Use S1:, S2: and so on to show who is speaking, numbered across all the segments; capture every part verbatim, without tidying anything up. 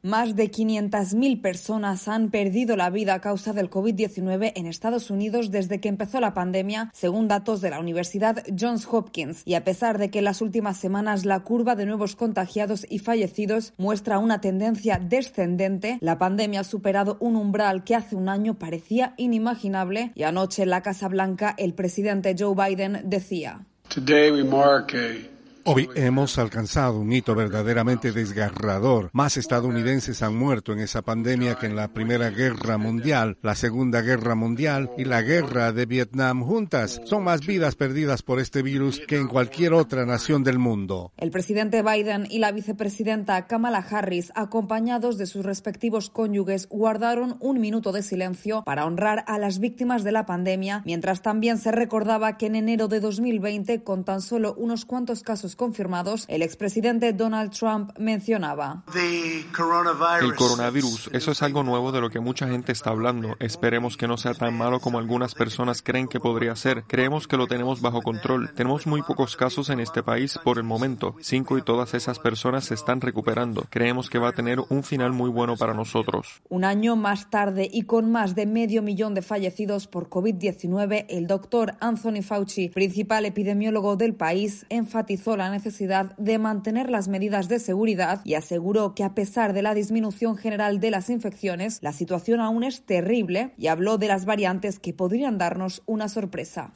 S1: Más de quinientas mil personas han perdido la vida a causa del covid diecinueve en Estados Unidos desde que empezó la pandemia, según datos de la Universidad Johns Hopkins. Y a pesar de que en las últimas semanas la curva de nuevos contagiados y fallecidos muestra una tendencia descendente, la pandemia ha superado un umbral que hace un año parecía inimaginable. Y anoche en la Casa Blanca el presidente Joe Biden decía:
S2: Today we mark a
S3: Hoy hemos alcanzado un hito verdaderamente desgarrador. Más estadounidenses han muerto en esa pandemia que en la Primera Guerra Mundial, la Segunda Guerra Mundial y la Guerra de Vietnam juntas. Son más vidas perdidas por este virus que en cualquier otra nación del mundo.
S1: El presidente Biden y la vicepresidenta Kamala Harris, acompañados de sus respectivos cónyuges, guardaron un minuto de silencio para honrar a las víctimas de la pandemia, mientras también se recordaba que en enero de dos mil veinte, con tan solo unos cuantos casos confirmados, el expresidente Donald Trump mencionaba:
S4: El coronavirus, eso es algo nuevo de lo que mucha gente está hablando. Esperemos que no sea tan malo como algunas personas creen que podría ser. Creemos que lo tenemos bajo control. Tenemos muy pocos casos en este país por el momento. Cinco y todas esas personas se están recuperando. Creemos que va a tener un final muy bueno para nosotros.
S1: Un año más tarde y con más de medio millón de fallecidos por covid diecinueve, el doctor Anthony Fauci, principal epidemiólogo del país, enfatizó la la necesidad de mantener las medidas de seguridad y aseguró que a pesar de la disminución general de las infecciones, la situación aún es terrible, y habló de las variantes que podrían darnos una sorpresa.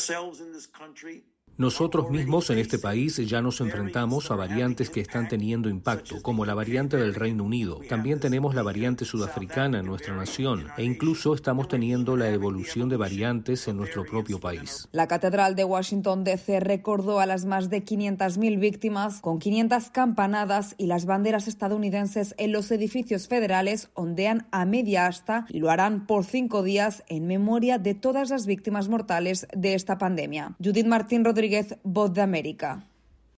S5: Nosotros mismos en este país ya nos enfrentamos a variantes que están teniendo impacto, como la variante del Reino Unido. También tenemos la variante sudafricana en nuestra nación e incluso estamos teniendo la evolución de variantes en nuestro propio país.
S1: La Catedral de Washington D C recordó a las más de quinientas mil víctimas con quinientas campanadas, y las banderas estadounidenses en los edificios federales ondean a media asta y lo harán por cinco días en memoria de todas las víctimas mortales de esta pandemia. Judith Martín Rodríguez, Voz de América.